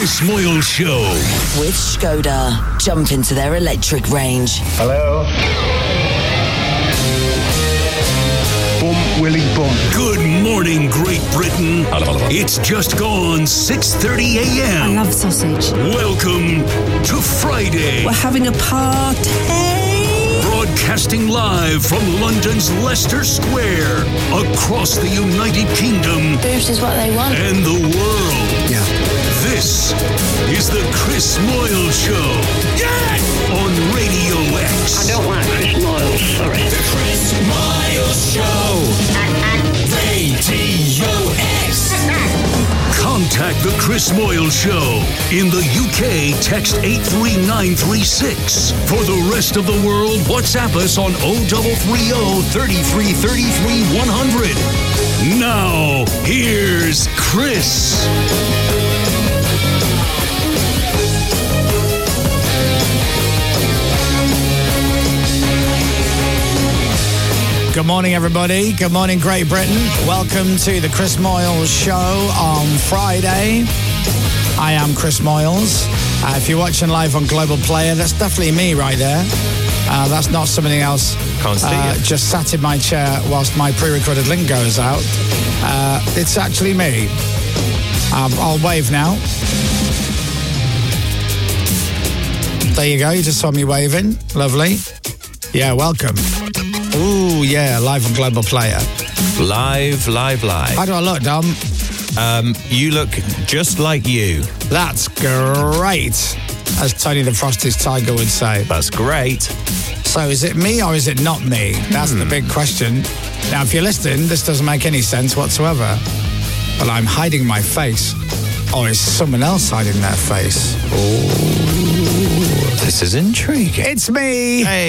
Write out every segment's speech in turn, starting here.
Chris Moyle Show. With Skoda. Jump into their electric range. Hello? Bump, Willie, bump. Good morning, Great Britain. It's just gone 6:30 a.m. I love sausage. Welcome to Friday. We're having a party. Broadcasting live from London's Leicester Square, across the United Kingdom. Boost is what they want. And the world. Yeah. This is the Chris Moyle Show. Yes! On Radio X. I don't like Chris Moyle, sorry. The Chris Moyle Show. Radio X. Contact the Chris Moyle Show. In the UK, text 83936. For the rest of the world, WhatsApp us on 0330 33 33 100. Now, here's Chris. Good morning, everybody. Good morning, Great Britain. Welcome to the Chris Moyles Show on Friday. I am Chris Moyles. If you're watching live on Global Player, that's definitely me right there. That's not something else. Can't see it. Just sat in my chair whilst my pre-recorded link goes out. It's actually me. I'll wave now. There you go. You just saw me waving. Lovely. Yeah, welcome. Ooh, yeah, live on Global Player. Live. How do I look, Dom? You look just like you. That's great, as Tony the Frosty's Tiger would say. That's great. So is it me or is it not me? That's the big question. Now, if you're listening, this doesn't make any sense whatsoever. But I'm hiding my face. Or is someone else hiding their face? This is intriguing. It's me! Hey.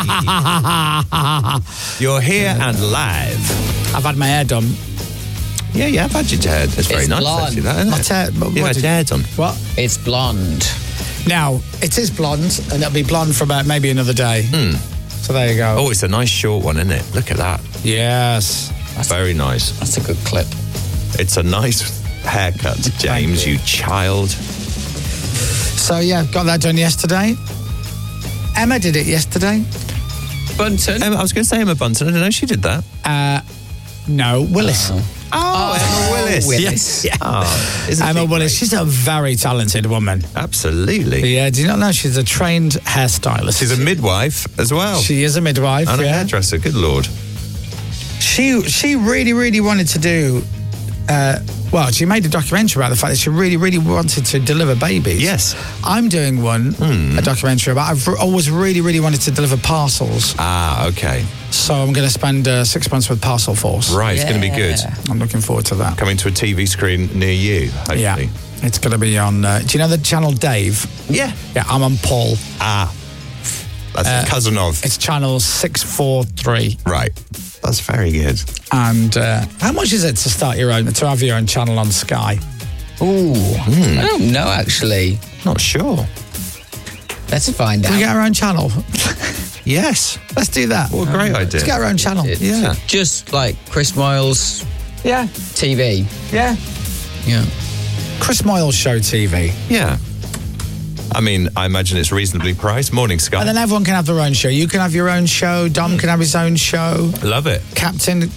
You're here and live. I've had my hair done. Yeah, I've had your hair. It's very nice, blonde. actually, that, isn't My it? hair, You've had your hair done. What? It's blonde. Now, it is blonde, and it'll be blonde for about maybe another day. So there you go. Oh, it's a nice short one, isn't it? Look at that. Yes. Very nice. That's a good clip. It's a nice haircut, James, you child. So, yeah, got that done yesterday. Emma did it yesterday. Bunton. I was going to say Emma Bunton. I don't know she did that. No, Willis. Emma Willis. Yes. Yeah. Oh, isn't Emma she Willis. great? She's a very talented woman. Absolutely. Yeah, do you not know she's a trained hairstylist? She's a midwife as well. She is a midwife. And a yeah. hairdresser. Good Lord. She really, really wanted to do. Well, she made a documentary about the fact that she really, really wanted to deliver babies. Yes. I'm doing one, a documentary about. I've always really, really wanted to deliver parcels. Ah, okay. So I'm going to spend 6 months with Parcel Force. Right, it's going to be good. I'm looking forward to that. Coming to a TV screen near you, hopefully. Yeah. It's going to be on. Do you know the channel Dave? Yeah. Yeah, I'm on Paul. Ah. That's a cousin of. It's channel 643. Right. That's very good. And how much is it to have your own channel on Sky? Ooh. I don't know, actually. Not sure. Let's find Can we out. get our own channel? Yes. Let's do that. What a great idea. Let's get our own channel. Yeah. Just like Chris Moyles Yeah. TV. Yeah. Yeah. Chris Moyles Show TV. Yeah. I mean, I imagine it's reasonably priced. Morning, Sky. And then everyone can have their own show. You can have your own show. Dom can have his own show. Love it. Captain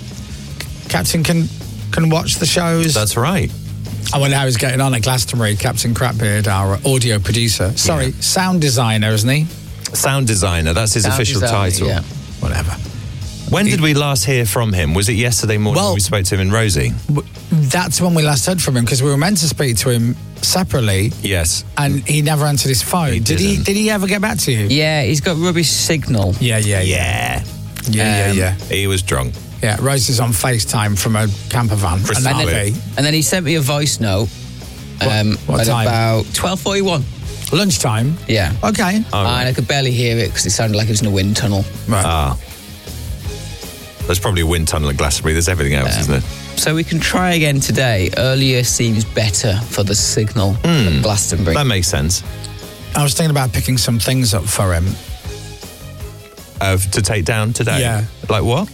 can watch the shows. That's right. I wonder how he's getting on at Glastonbury. Captain Crapbeard, our audio producer. Sorry, sound designer, isn't he? Sound designer. That's his official title. Yeah. Whatever. When did we last hear from him? Was it yesterday morning when we spoke to him in Rosie? That's when we last heard from him, because we were meant to speak to him separately. Yes. And he never answered his phone. Did he ever get back to you? Yeah, he's got rubbish signal. Yeah. He was drunk. Yeah, Rosie's on FaceTime from a camper van. And then he sent me a voice note What at time? about 12:41. Lunchtime? Yeah. Okay. And I could barely hear it because it sounded like it was in a wind tunnel. Right. Ah. There's probably a wind tunnel at Glastonbury. There's everything else, isn't there? So we can try again today. Earlier seems better for the signal at Glastonbury. That makes sense. I was thinking about picking some things up for him. To take down today? Yeah. Like what?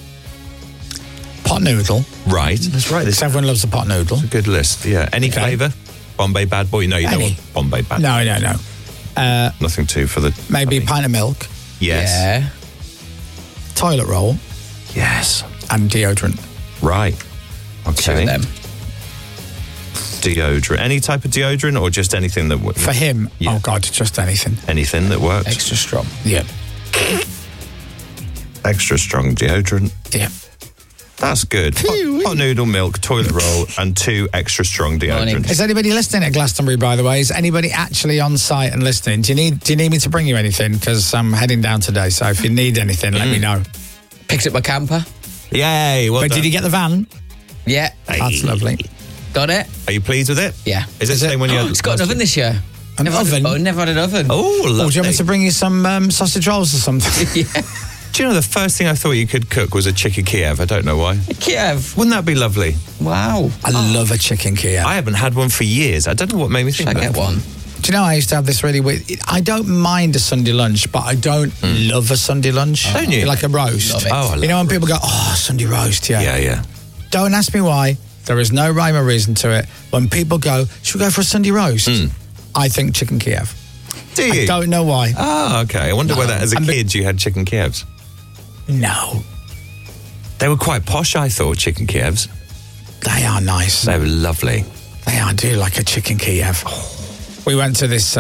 Pot noodle. Right. That's right. Because everyone loves a pot noodle. Good list. Yeah. Any flavour? Bombay Bad Boy? No, you don't Any. want Bombay Bad No, no, no. Nothing too for the... Maybe a pint of milk, Yes. Yeah. toilet roll, Yes. and deodorant. Right. Two Okay. of them. Deodorant. Any type of deodorant or just anything that... For him, Yeah. oh God, just anything. Anything that works? Extra strong. Yeah, Extra strong deodorant. yeah. That's good. Hot noodle, milk, toilet roll, and 2 extra strong Morning. deodorants. Is anybody listening at Glastonbury, by the way? Is anybody actually on site and listening? Do you need me to bring you anything? Because I'm heading down today, so if you need anything, let me know. Picked up my camper. Yay! Well But done. did you get the van? Yeah. That's lovely. Got it? Are you pleased with it? Yeah. Is it the same when you had... It's got an oven this year. An oven? Never had an oven. Oh, lovely. Or do you want me to bring you some sausage rolls or something? Yeah. Do you know the first thing I thought you could cook was a chicken Kiev? I don't know why. Kiev. Wouldn't that be lovely? Wow. I love a chicken Kiev. I haven't had one for years. I don't know what made me think Should I that. get one? Do you know, I used to have this really weird... I don't mind a Sunday lunch, but I don't love a Sunday lunch. Don't you? Like a roast. Love it. Oh, I You know when people go, oh, Sunday roast, yeah. Yeah. Don't ask me why. There is no rhyme or reason to it. When people go, should we go for a Sunday roast? I think chicken Kiev. Do you? I don't know why. Oh, okay. I wonder whether as a And the- kid you had chicken Kievs. No. They were quite posh, I thought, chicken Kievs. They are nice. They were lovely. They are. I do like a chicken Kiev. We went to this,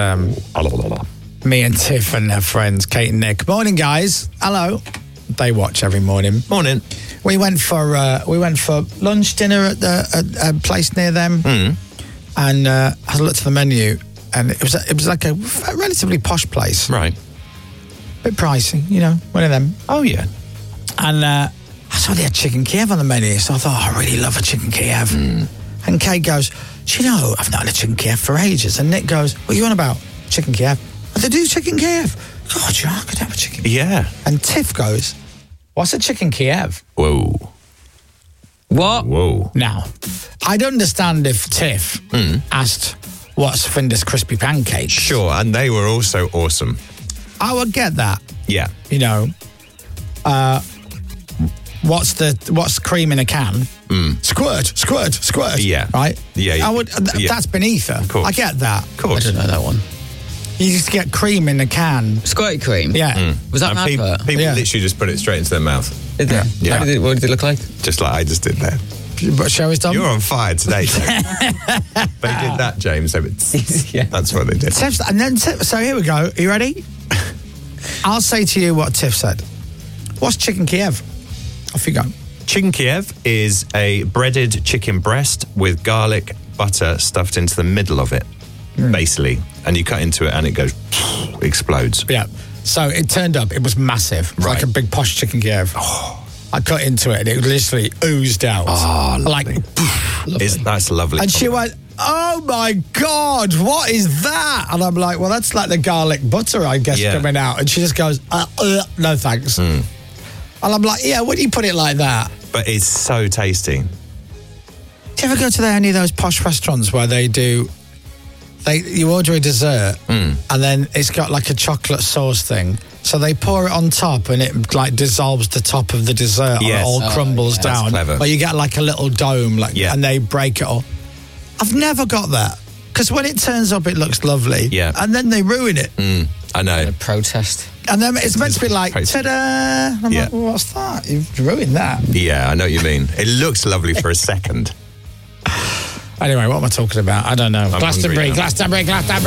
me and Tiff and her friends, Kate and Nick. Morning, guys. Hello. They watch every morning. Morning. We went for lunch, dinner at a place near them, and I looked at the menu, and it was like a relatively posh place, Right. bit pricey, you know, one of them. Oh, yeah. And I saw they had chicken Kiev on the menu, so I thought, I really love a chicken Kiev. And Kate goes, do you know, I've not had a chicken Kiev for ages. And Nick goes, what are you on about? Chicken Kiev. Oh, they do chicken Kiev. God, I could have a chicken Kiev. Yeah. And Tiff goes, what's a chicken Kiev? Whoa. What? Whoa. Now, I'd understand if Tiff asked, what's Finder's crispy pancakes? Sure, and they were also awesome. I would get that, Yeah. you know. What's cream in a can? Squirt. Yeah. Right? Yeah. I would. Yeah. That's beneath her. Of course. I get that. Of I course. don't know that one. You used to get cream in a can. Squirty cream. Yeah. Was that And an advert? people Yeah. literally just put it straight into their mouth. Did they? Yeah. What did it look like? Just like I just did there. But show us, Tom. You're on fire today, James. They did that, James. So it's, Yeah. that's what they did. Tiff's, and then so here we go. Are you ready? I'll say to you what Tiff said. What's chicken Kiev? Off you go. Chicken Kiev is a breaded chicken breast with garlic butter stuffed into the middle of it, basically. And you cut into it and it goes, explodes. Yeah. So it turned up. It was massive. It was like Right. a big posh chicken Kiev. I cut into it and it literally oozed out. Oh, like, That's lovely. and she went, oh my God, what is that? And I'm like, well, that's like the garlic butter, I guess, Yeah. coming out. And she just goes, no thanks. And I'm like, yeah, when do you put it like that? But it's so tasty. Do you ever go to any of those posh restaurants where you order a dessert and then it's got like a chocolate sauce thing? So they pour it on top and it like dissolves the top of the dessert and Yes. it all crumbles yeah. That's down. clever. Or you get like a little dome Yeah. and they break it all. I've never got that. Because when it turns up, it looks lovely. Yeah. And then they ruin it. I know. A protest. And then it's meant to be like, Crazy. ta-da! And I'm Yeah. like, well, what's that? You've ruined that. Yeah, I know what you mean. It looks lovely for a second. Anyway, what am I talking about? I don't know. hungry Glastonbury.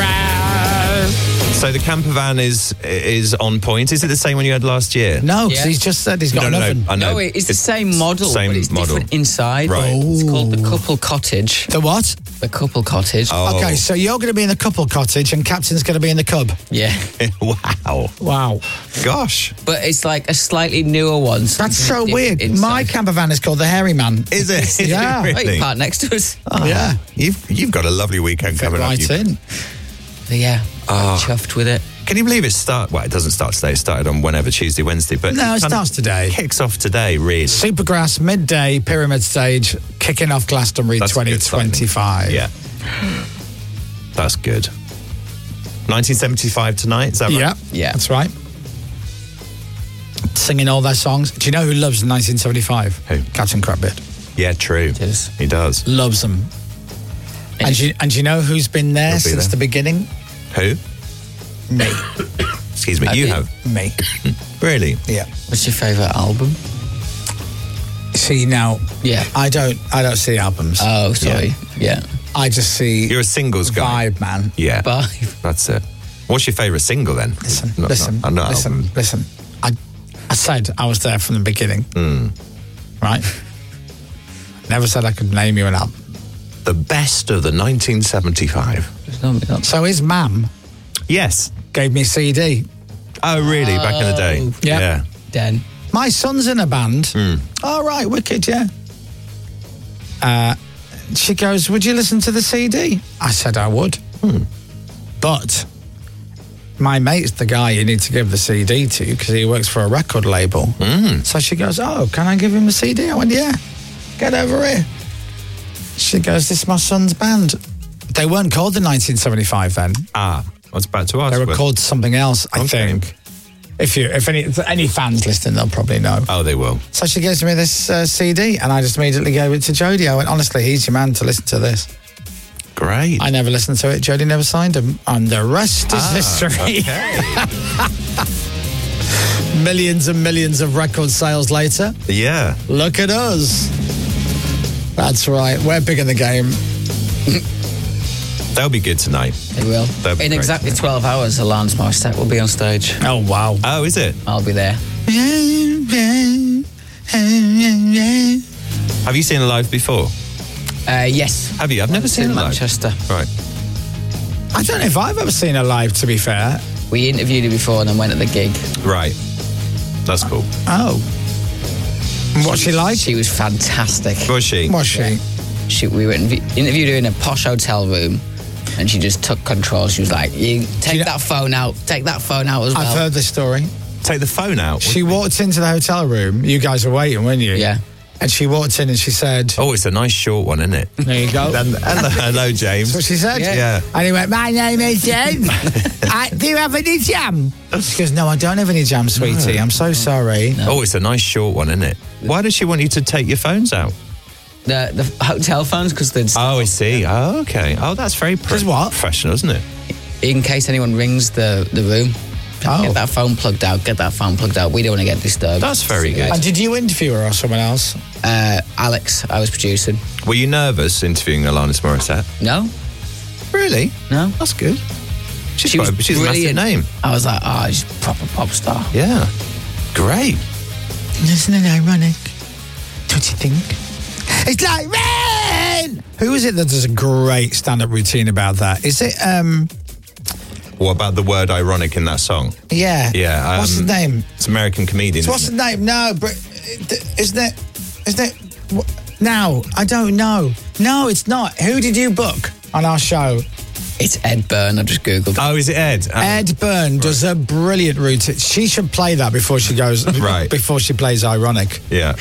So the camper van is on point. Is it the same one you had last year? No, because Yeah. he's just said he's got an oven. I know. No, it's the same model, Same but it's model. different inside. Right. It's called the Couple Cottage. The what? The Couple Cottage. Oh. Okay, so you're going to be in the couple cottage and Captain's going to be in the cub. Yeah. Wow. Wow. Gosh. But it's like a slightly newer one. That's so something weird. different My inside. camper van is called the Hairy Man. Is it? Is Yeah. it Right, really? part next to us. Yeah. You've got a lovely weekend Fit coming up. right You- in. Yeah. Chuffed with it. Can you believe it it doesn't start today. It started on whenever, Tuesday, Wednesday. But No, it kind of starts today. Kicks off today, really. Supergrass, midday, pyramid stage, kicking off Glastonbury That's a good 2025. Yeah. That's good. 1975 tonight, is that right? Yeah. Yeah. That's right. Singing all their songs. Do you know who loves 1975? Who? Captain Crabbeard. Yeah, true. is. He does. Loves them. And you know who's been there He'll be since there. the beginning? Who? Me. Excuse me, you have? Me. Really? Yeah. What's your favourite album? See, now, Yeah. I don't see albums. Oh, sorry. Yeah. I just see You're a singles guy. vibe, man. Yeah. Bye. That's it. What's your favourite single then? Listen. I said I was there from the beginning. Right? Never said I could name you an album. The best of the 1975. So his mum Yes. gave me a CD. Oh, really? Back in the day? Yeah. Yeah. Den. My son's in a band. All right, wicked, yeah. She goes, would you listen to the CD? I said I would. But my mate's the guy you need to give the CD to because he works for a record label. So she goes, oh, can I give him the CD? I went, yeah, get over here. She goes, this is my son's band. They weren't called the 1975 then. I was about to ask. They were but- called something else, I think. If any fans listening, they'll probably know. Oh, they will. So she gives me this CD, and I just immediately gave it to Jodie. I went, honestly, he's your man to listen to this. Great. I never listened to it. Jodie never signed him. And the rest is history. Okay. Millions and millions of record sales later. Yeah. Look at us. That's right. We're big in the game. They'll be good tonight. They will. That'd be In great. exactly 12 hours, Alanis Morissette will be on stage. Oh, wow. Oh, is it? I'll be there. Have you seen her live before? Yes. Have you? I've never seen her in live. Manchester. Right. I don't know if I've ever seen her live, to be fair. We interviewed her before and then went to the gig. Right. That's cool. Oh. And what's she like? She was fantastic. Was she? Was she? We were interviewed her in a posh hotel room, and she just took control. She was like, "You take that phone out. Take that phone out as well." I've heard this story. Take the phone out. She walked into the hotel room. You guys were waiting, weren't you? Yeah. And she walked in and she said, Oh, it's a nice short one, isn't it? there you go. Hello, James. That's what she said? Yeah. And he went, my name is Jim. Do you have any jam? She goes, no, I don't have any jam, sweetie. I'm so sorry. Oh, it's a nice short one, isn't it? Why does she want you to take your phones out? The hotel phones, because they'd Oh, I see. Oh, okay. Oh, that's very Does what? professional, isn't it? in case anyone rings the room. Oh. Get that phone plugged out. Get that phone plugged out. We don't want to get disturbed. That's very good. And did you interview her or someone else? Alex, I was producing. Were you nervous interviewing Alanis Morissette? No, Really? no. That's good. She's She was a massive brilliant. name. I was like, oh, she's a proper pop star. Yeah. Great. Isn't it ironic? Don't you think? It's like rain! Who is it that does a great stand-up routine about that? Is it, What about the word ironic in that song? yeah. Yeah. What's his name? It's American comedian. What's isn't his name? No, but isn't it? No, I don't know. No, it's not. Who did you book on our show? It's Ed Byrne. I just googled. Oh, is it Ed? Ed Byrne does a brilliant routine. She should play that before she goes. Right. Before she plays ironic. Yeah.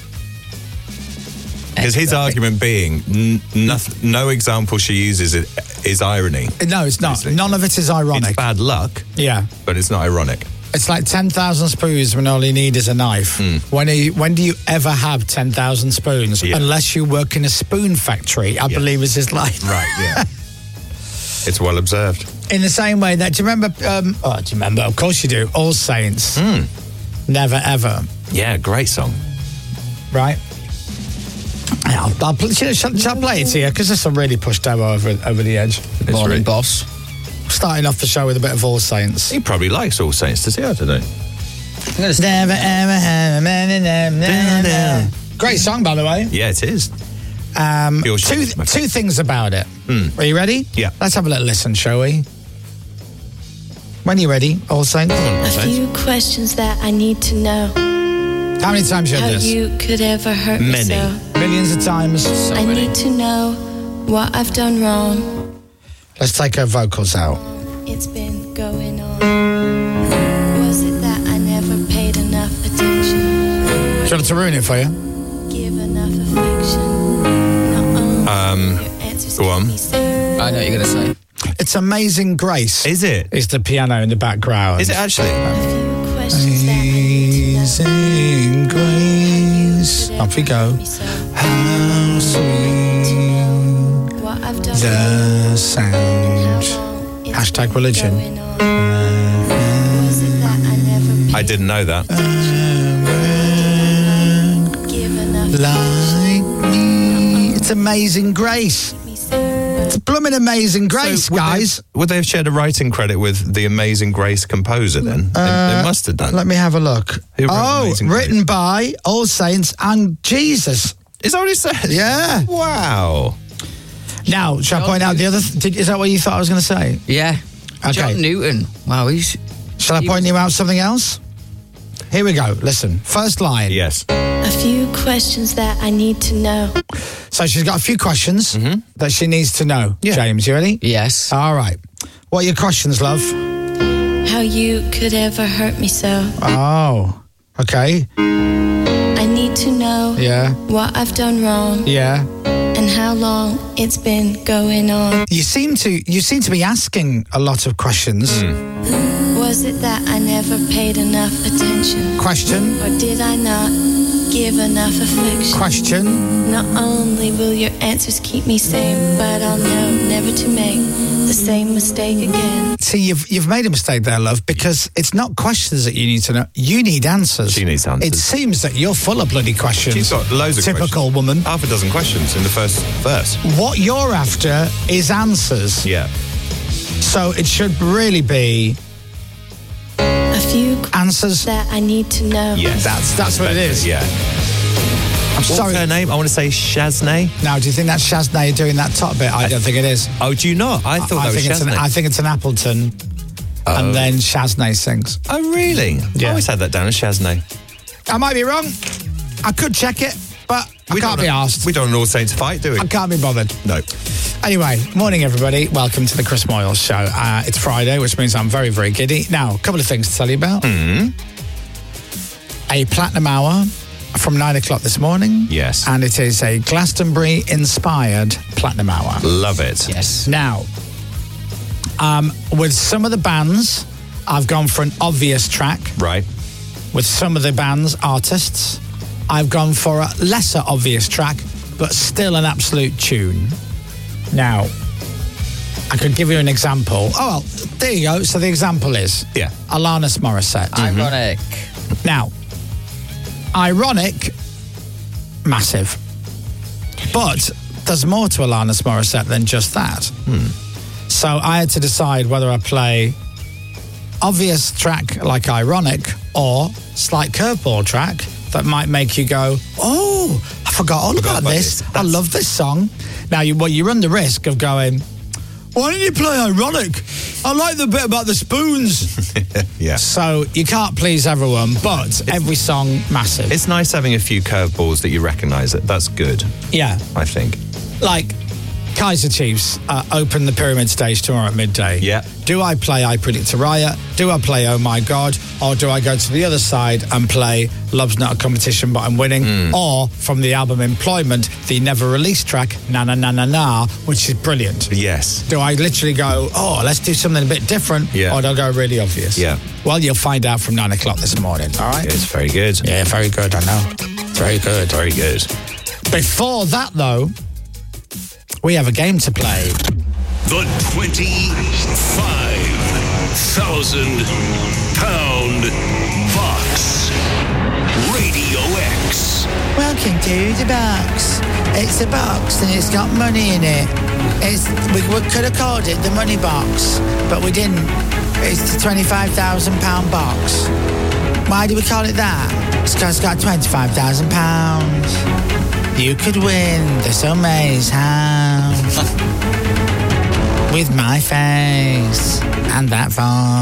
Because his argument being no example she uses is irony. No, it's not. Obviously. None of it is ironic. It's bad luck, Yeah. but it's not ironic. It's like 10,000 spoons when all you need is a knife. When do you ever have 10,000 spoons? Yeah. Unless you work in a spoon factory, I believe is his life. Right, yeah. It's well observed. In the same way that, do you remember, do you remember? Of course you do. All Saints. Never Ever. Yeah, great song. Right? Yeah, shall I play it to you? Because this will really push Demo over the edge. Morning, really- boss. Starting off the show with a bit of All Saints. He probably likes All Saints, does he? I don't know. Never ever have a man in them. Great song, by the way. Yeah, it is. Two things about it. Are you ready? Yeah. Let's have a little listen, shall we? When you're ready, All Saints. A few questions that I need to know. How many times you How had this? you could ever hurt me Many. so. Millions of times. I need to know what I've done wrong. Let's take her vocals out. It's been going on. Was it that I never paid enough attention? Do you want to ruin it for you? Give enough affection. Not your answers go on. keep me safe. I know what you're going to say. It's Amazing Grace. Is it? It's the piano in the background. Is it actually? A few questions that I need to know. Amazing Grace. Off we go. Me so. How sweet What I've done The sound. Hashtag religion. Was it that I never I didn't know that. given up? Like me. It's Amazing Grace. It's blooming Amazing Grace, So guys. Would they have shared a writing credit with the Amazing Grace composer then? They must have done. Let me have a look. Who wrote Oh, Amazing written by All Saints and Jesus. Is that what it says? Yeah. Wow. Now, shall I point out the other... Is that what you thought I was going to say? Yeah. Okay. John Newton. Wow, he's... Shall I point you out something else? Here we go. Listen. First line. Yes. A few questions that I need to know. So she's got a few questions that she needs to know. Yeah. James, you ready? Yes. All right. What are your questions, love? How you could ever hurt me so. Oh, okay. I need to know Yeah. what I've done wrong Yeah. and how long it's been going on. You seem to be asking a lot of questions. Was it that I never paid enough attention? Question. Or did I not give enough affection? Question. Not only will your answers keep me sane, but I'll know never to make the same mistake again. See, you've made a mistake there, love, because it's not questions that you need to know. You need answers. She needs answers. It seems that you're full of bloody questions. She's got loads of Typical questions. woman. Half a dozen questions in the first verse. What you're after is answers. Yeah. So it should really be A few answers. that I need to know. Yes. That's what it is. Yeah. I'm What's sorry. her name? I want to say Shaznay. Now, do you think that's Shaznay doing that top bit? I don't think it is. Oh, do you not? I thought that was Shaznay. I think it's an Appleton, and then Shaznay sings. Oh, really? Yeah. I always had that down as Shaznay. I might be wrong. I could check it, but I can't be asked. We don't an All Saints fight, do we? I can't be bothered. No. Anyway, morning everybody. Welcome to the Chris Moyles Show. It's Friday, which means I'm very, very giddy. Now, a couple of things to tell you about. A platinum hour from 9 o'clock this morning. Yes. And it is a Glastonbury-inspired platinum hour. Love it. Yes. Now, with some of the bands, I've gone for an obvious track. Right. With some of the band's artists, I've gone for a lesser obvious track, but still an absolute tune. Now, I could give you an example. Oh, well, there you go. So the example is Alanis Morissette. Ironic. Now, ironic, massive. But there's more to Alanis Morissette than just that. So I had to decide whether I play obvious track like ironic or slight curveball track that might make you go, oh, I forgot all about this. I love this song. Now, you run the risk of going, why didn't you play ironic? I like the bit about the spoons. Yeah. So you can't please everyone, but every song, massive. It's nice having a few curveballs that you recognise. That's good, Yeah. I think. Like, Kaiser Chiefs open the Pyramid Stage tomorrow at midday. Yeah. Do I play I Predict a Riot? Do I play Oh My God? Or do I go to the other side and play Love's Not a Competition But I'm Winning? Or from the album Employment, the never released track Na Na Na Na Na, which is brilliant. Yes. Do I literally go, oh, let's do something a bit different? Yeah. Or do I go really obvious? Yeah. Well, you'll find out from 9 o'clock this morning, all right? It's very good. Yeah, very good, I know. Very good. Very good. Before that, though, we have a game to play. The £25,000 box. Radio X. Welcome to the box. It's a box and it's got money in it. We could have called it the money box, but we didn't. It's the £25,000 box. Why do we call it that? It's because it's got £25,000. You could win the Summays house with my face and that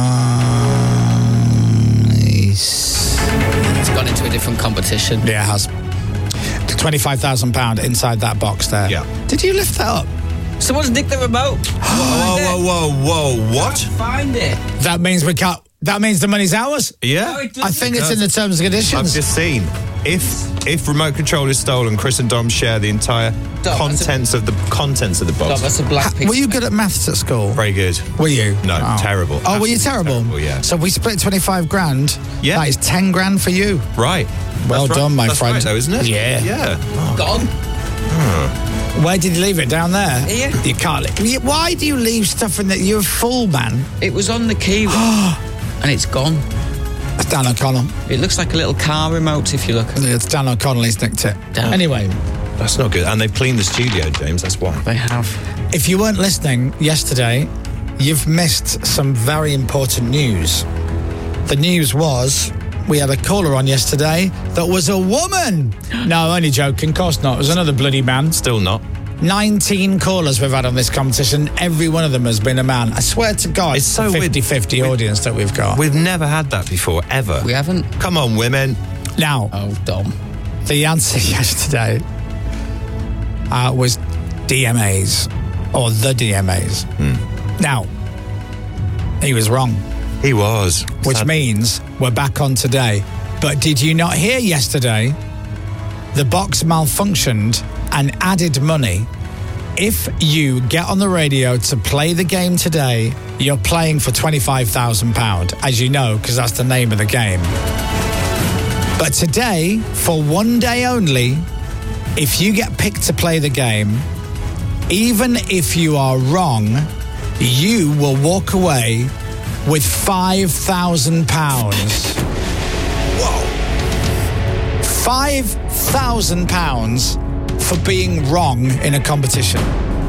voice. It's gone into a different competition. Yeah, it has. £25,000 inside that box there. Yeah. Did you lift that up? Someone's nicked the remote. Whoa. What? Find it. That means we can't. That means the money's ours. Yeah? No, it doesn't. I think it's in the terms and conditions. I've just seen. If remote control is stolen, Chris and Dom share the entire contents of the box. That's a black piece. Were you good at maths at school? Very good. Were you? No, terrible. Oh, were you Absolutely terrible? yeah. So we split 25 grand. Yeah. That is 10 grand for you. Right. Well That's done, right. my That's friend. right, though, isn't it? Yeah. Yeah. Gone. Where did you leave it? Down there? Here. You can't leave. Why do you leave stuff in that? You're a fool, man. It was on the key. And it's gone. That's Dan O'Connell. It looks like a little car remote if you look at it. It's Dan O'Connell, he's nicked it. Damn. Anyway. That's not good. And they've cleaned the studio, James, that's why. They have. If you weren't listening yesterday, you've missed some very important news. The news was we had a caller on yesterday that was a woman. No, only joking. Of course not. It was another bloody man. Still not. 19 callers we've had on this competition. Every one of them has been a man. I swear to God, It's so 50-50 audience that we've got. We've never had that before, ever. We haven't. Come on, women. Now, Oh, Dom. the answer yesterday was DMAs, or the DMAs. Now, he was wrong, He was. which means we're back on today. But did you not hear yesterday? The box malfunctioned and added money. If you get on the radio to play the game today, you're playing for £25,000, as you know, because that's the name of the game. But today, for one day only, if you get picked to play the game, even if you are wrong, you will walk away with £5,000. Whoa. £5,000 for being wrong in a competition.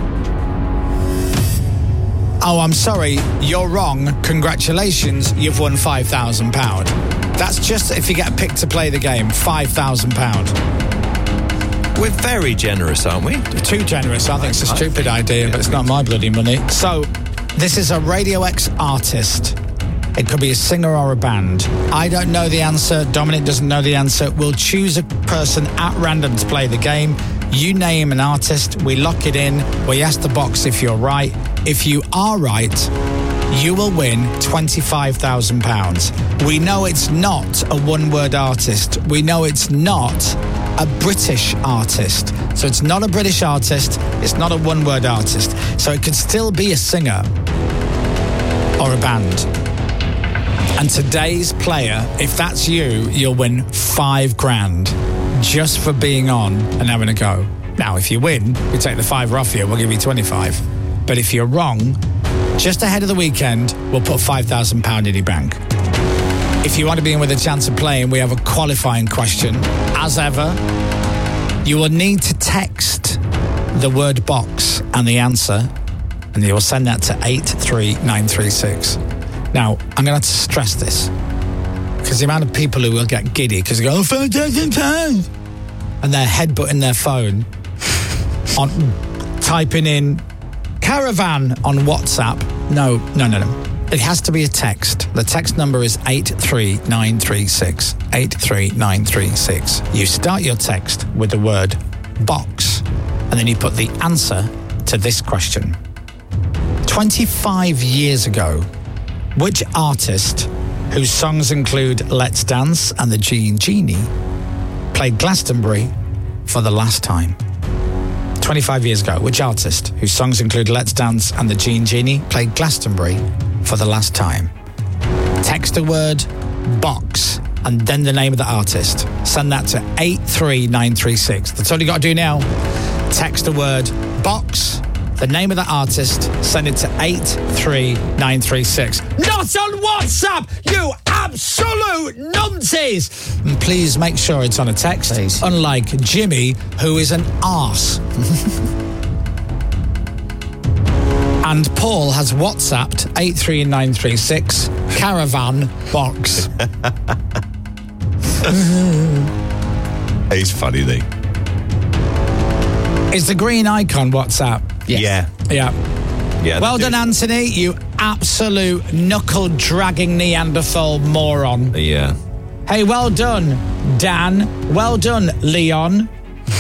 Oh, I'm sorry, you're wrong. Congratulations, you've won £5,000. That's just if you get picked to play the game, £5,000. We're very generous, aren't we? Too generous. I think it's a stupid idea, but it's not my bloody money. So, this is a Radio X artist. It could be a singer or a band. I don't know the answer. Dominic doesn't know the answer. We'll choose a person at random to play the game. You name an artist. We lock it in. We ask the box if you're right. If you are right, you will win £25,000. We know it's not a one-word artist. We know it's not a British artist. So it's not a British artist. It's not a one-word artist. So it could still be a singer or a band. And today's player, if that's you, you'll win £5,000 just for being on and having a go. Now, if you win, we take the £5 off you. We'll give you 25. But if you're wrong, just ahead of the weekend, we'll put £5,000 in your bank. If you want to be in with a chance of playing, we have a qualifying question. As ever, you will need to text the word box and the answer, and you will send that to 83936. Now, I'm going to have to stress this, because the amount of people who will get giddy because they go, £5,000, and they're headbutting their phone on typing in caravan on WhatsApp. No. It has to be a text. The text number is 83936. 83936. You start your text with the word box, and then you put the answer to this question. 25 years ago, which artist, whose songs include Let's Dance and the Genie, played Glastonbury for the last time? 25 years ago, which artist, whose songs include Let's Dance and the Genie, played Glastonbury for the last time? Text the word box and then the name of the artist. Send that to 83936. That's all you got to do now. Text the word box, the name of the artist, send it to 83936. Not on WhatsApp, you absolute numpties! And please make sure it's on a text, Please. unlike Jimmy, who is an arse. And Paul has WhatsApped 83936 caravan box. He's funny, though. Is the green icon WhatsApp? Yeah. Yeah. Well that done, Anthony, you absolute knuckle-dragging Neanderthal moron. Yeah. Hey, well done, Dan. Well done, Leon.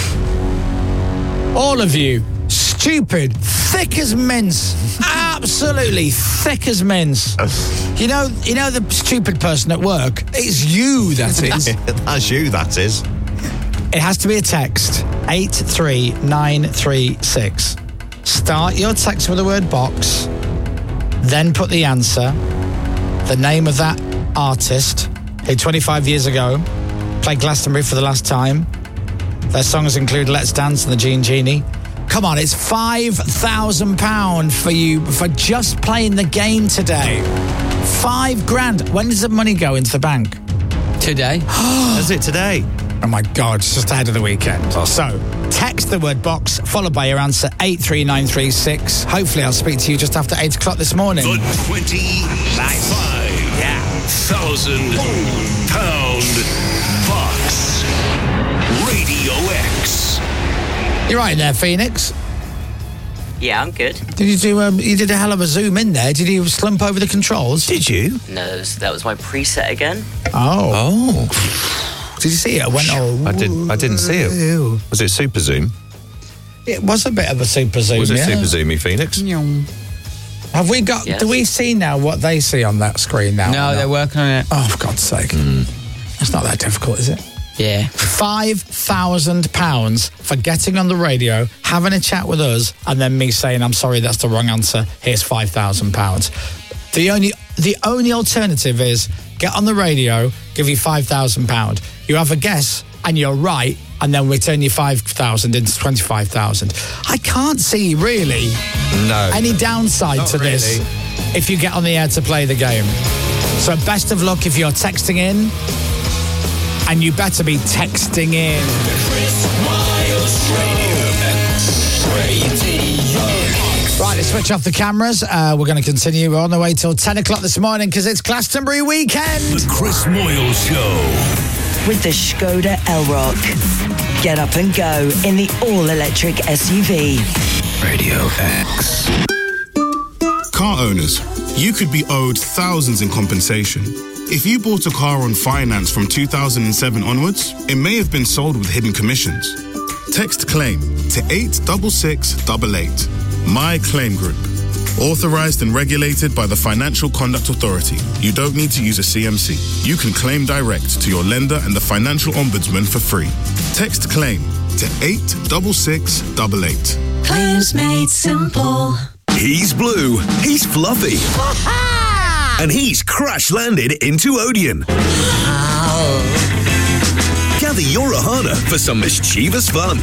All of you, stupid, thick as mince. Absolutely thick as mince. You know the stupid person at work? It's you, that is. That's you, that is. It has to be a text. 83936. Start your text with the word box, then put the answer, the name of that artist who 25 years ago played Glastonbury for the last time, Their songs include Let's Dance and the Gene Genie. Come on, it's £5,000 for you for just playing the game today. $5,000. When does the money go into the bank? Today. Is it today? Oh my God, it's just ahead of the weekend. So, text the word box, followed by your answer, 83936. Hopefully I'll speak to you just after 8 o'clock this morning. The £25,000 box. Radio X. You're right there, Phoenix. Yeah, I'm good. Did you do? You did a hell of a zoom in there. Did you slump over the controls? Did you? No, that was my preset again. Oh. Did you see it? I went. Oh, I didn't see it. Ew. Was it super zoom? It was a bit of a super zoom. Was it yeah. super zoomy, Phoenix? Have we got? Yes. Do we see now what they see on that screen now? No, they're working on it. Oh, for God's sake! It's not that difficult, is it? Yeah. £5,000 for getting on the radio, having a chat with us, and then me saying, "I'm sorry, that's the wrong answer. Here's £5,000." The only alternative is get on the radio, give you £5,000. You have a guess, and you're right, and then we turn your 5,000 into 25,000. I can't see really any downside to this if you get on the air to play the game. So best of luck if you're texting in. And you better be texting in. Chris Miles Radio. Right, let's switch off the cameras. We're going to continue. We're on the way till 10 o'clock this morning because it's Glastonbury weekend. The Chris Moyle Show. With the Skoda Elrock. Get up and go in the all-electric SUV. Radio X. Car owners, you could be owed thousands in compensation. If you bought a car on finance from 2007 onwards, it may have been sold with hidden commissions. Text CLAIM to 86688. My Claim Group. Authorized and regulated by the Financial Conduct Authority. You don't need to use a CMC. You can claim direct to your lender and the Financial Ombudsman for free. Text CLAIM to 86688. Claims made simple. He's blue, he's fluffy, and he's crash-landed into Odeon. Gather your Ohana for some mischievous fun.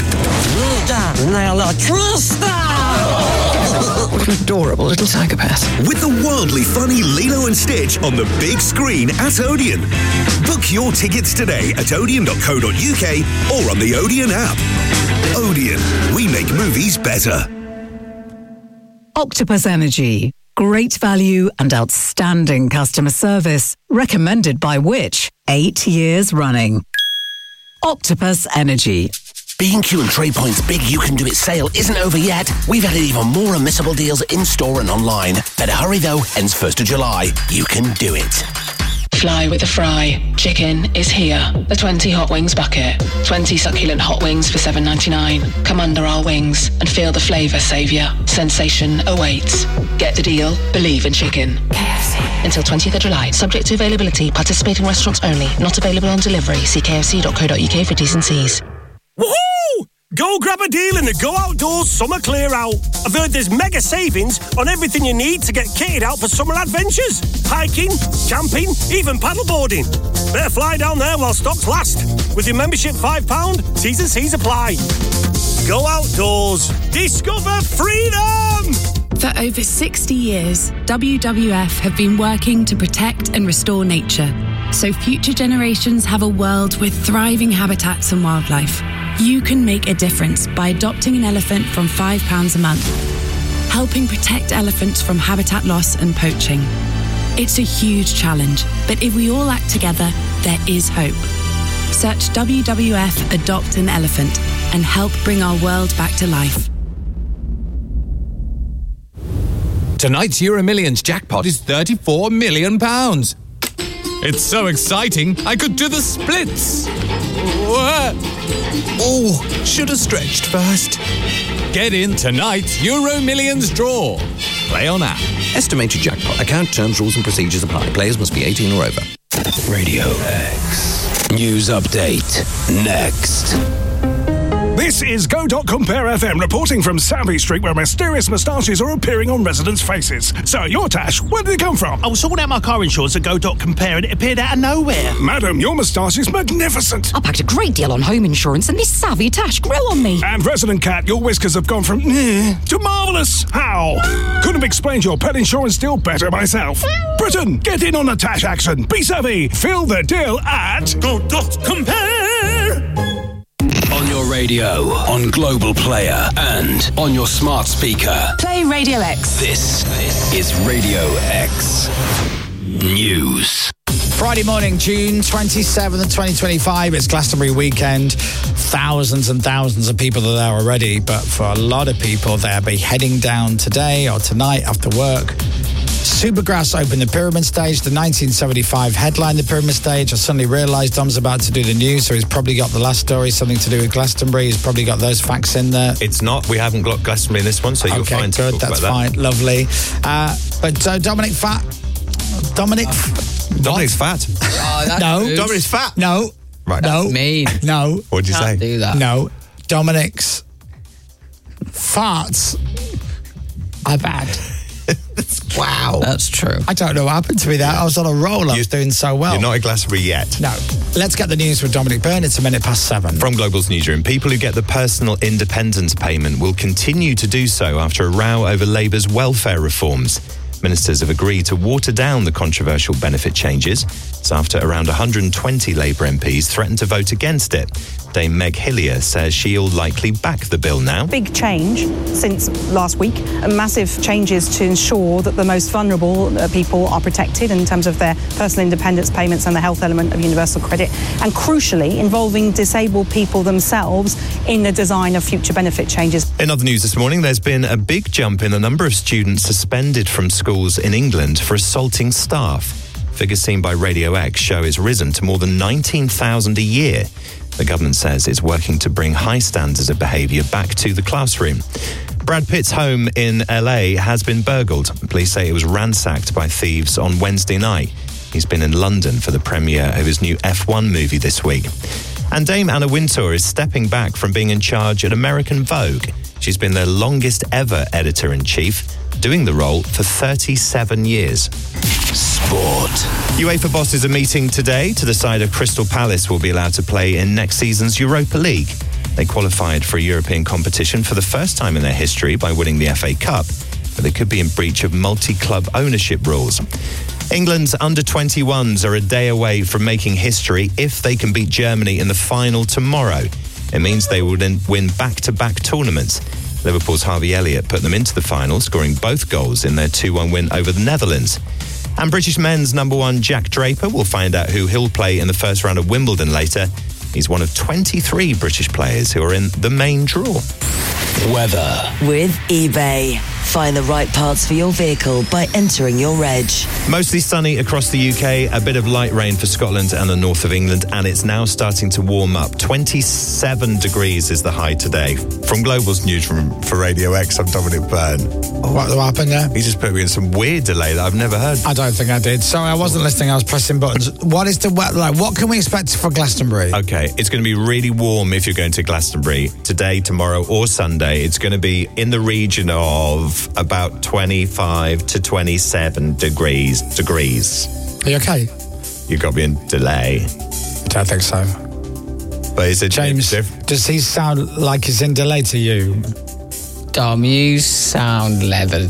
What an adorable little psychopath. With the wildly funny Lilo and Stitch on the big screen at Odeon. Book your tickets today at odeon.co.uk or on the Odeon app. Odeon, we make movies better. Octopus Energy. Great value and outstanding customer service. Recommended by Which? 8 years running. Octopus Energy. B&Q and Trade Point's Big You Can Do It sale isn't over yet. We've added even more unmissable deals in-store and online. Better hurry though, ends 1st of July. You can do it. Fly with a fry. Chicken is here. The 20 hot wings bucket. 20 succulent hot wings for $7.99. Come under our wings and feel the flavour saviour. Sensation awaits. Get the deal. Believe in chicken. KFC. Until 20th of July. Subject to availability. Participating restaurants only. Not available on delivery. See kfc.co.uk for T&Cs. Woohoo! Go grab a deal in the Go Outdoors Summer Clear Out. I've heard there's mega savings on everything you need to get kitted out for summer adventures. Hiking, camping, even paddleboarding. Better fly down there while stocks last. With your membership £5, T's and C's apply. Go Outdoors. Discover freedom! For over 60 years, WWF have been working to protect and restore nature, so future generations have a world with thriving habitats and wildlife. You can make a difference by adopting an elephant from £5 a month, helping protect elephants from habitat loss and poaching. It's a huge challenge, but if we all act together, there is hope. Search WWF Adopt an Elephant and help bring our world back to life. Tonight's Euro Millions jackpot is £34 million. It's so exciting, I could do the splits. Oh, should have stretched first. Get in tonight's Euro Millions draw. Play on app. Estimated jackpot. Account terms, rules and procedures apply. Players must be 18 or over. Radio X. News update. Next. This This is Go.Compare FM reporting from Savvy Street, where mysterious moustaches are appearing on residents' faces. So, your Tash, where did it come from? I was sorting out my car insurance at Go.Compare and it appeared out of nowhere. Madam, your moustache is magnificent. I packed a great deal on home insurance and this savvy Tash grew on me. And Resident Cat, your whiskers have gone from to marvellous. How? Couldn't have explained your pet insurance deal better myself. Britain, get in on the Tash action. Be savvy. Fill the deal at Go.Compare. On your radio, on Global Player, and on your smart speaker. Play Radio X. This is Radio X News. Friday morning, June 27th, 2025. It's Glastonbury weekend. Thousands and thousands of people are there already, but for a lot of people, they'll be heading down today or tonight after work. Supergrass opened the Pyramid Stage. The 1975 headlined the Pyramid Stage. I suddenly realised Dom's about to do the news, so he's probably got the last story, something to do with Glastonbury. He's probably got those facts in there. It's not. We haven't got Glastonbury in this one, so you're fine to good. talk That's about fine. that. Lovely. But Dominic's fat. Dominic's fat. Oh, that's No. rude. Dominic's fat. No. Right. No. Mean. No. What'd you say? Can't do that. No. Dominic's farts are bad. Wow. That's true. I don't know what happened to me there. I was on a roll. I was doing so well. You're not at Glastonbury yet. No. Let's get the news with Dominic Byrne. It's 7:15. From Global's newsroom, people who get the personal independence payment will continue to do so after a row over Labour's welfare reforms. Ministers have agreed to water down the controversial benefit changes. It's after around 120 Labour MPs threatened to vote against it. Dame Meg Hillier says she'll likely back the bill now. Big change since last week, and massive changes to ensure that the most vulnerable people are protected in terms of their personal independence payments and the health element of universal credit, and crucially involving disabled people themselves in the design of future benefit changes. In other news this morning, there's been a big jump in the number of students suspended from schools in England for assaulting staff. Figures seen by Radio X show it's risen to more than 19,000 a year. The government says it's working to bring high standards of behaviour back to the classroom. Brad Pitt's home in LA has been burgled. Police say it was ransacked by thieves on Wednesday night. He's been in London for the premiere of his new F1 movie this week. And Dame Anna Wintour is stepping back from being in charge at American Vogue. She's been their longest ever editor-in-chief, doing the role for 37 years. Sport. UEFA bosses are meeting today to decide if Crystal Palace will be allowed to play in next season's Europa League. They qualified for a European competition for the first time in their history by winning the FA Cup, but they could be in breach of multi-club ownership rules. England's under-21s are a day away from making history if they can beat Germany in the final tomorrow. It means they will then win back-to-back tournaments. Liverpool's Harvey Elliott put them into the final, scoring both goals in their 2-1 win over the Netherlands. And British men's number one Jack Draper will find out who he'll play in the first round of Wimbledon later. He's one of 23 British players who are in the main draw. Weather. With eBay. Find the right parts for your vehicle by entering your reg. Mostly sunny across the UK, a bit of light rain for Scotland and the north of England, and it's now starting to warm up. 27 degrees is the high today. From Global's newsroom for Radio X, I'm Dominic Byrne. What happened there? He just put me in some weird delay that I've never heard. I don't think I did. Sorry, I wasn't listening. I was pressing buttons. What is the weather like? What can we expect for Glastonbury? Okay, it's going to be really warm if you're going to Glastonbury today, tomorrow, or Sunday. It's going to be in the region of about 25 to 27 degrees. Are you okay? You got me in delay. I don't think so. But is it James? Does he sound like he's in delay to you? Dom, you sound leathered.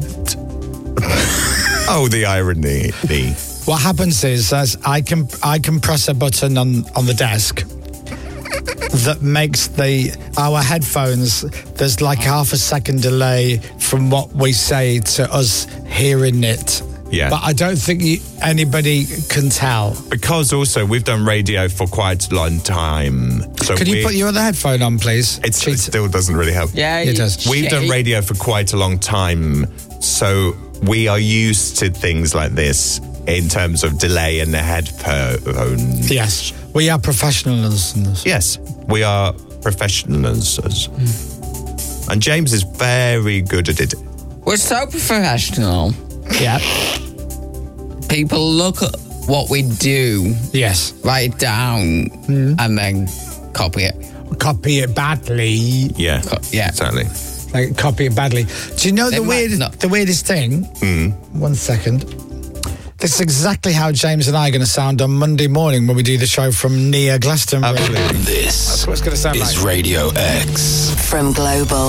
Oh, the irony. What happens is I can press a button on the desk that makes our headphones, there's like half a second delay from what we say to us hearing it. Yeah. But I don't think anybody can tell. Because also we've done radio for quite a long time. So Could you put your other headphone on, please? It still doesn't really help. Yeah, it does. We've done radio for quite a long time, so we are used to things like this in terms of delay in the headphone. Yes, we are professionals in this. Yes, we are professionals. And James is very good at it. We're so professional. Yeah. People look at what we do. Yes. Write it down and then copy it. copy it badly. Yeah. Yeah. Exactly. Like, copy it badly. Do you know the weirdest thing? Mm. 1 second. This is exactly how James and I are going to sound on Monday morning when we do the show from near Glastonbury. Absolutely. This what it's going to sound is like. Radio X. From Global.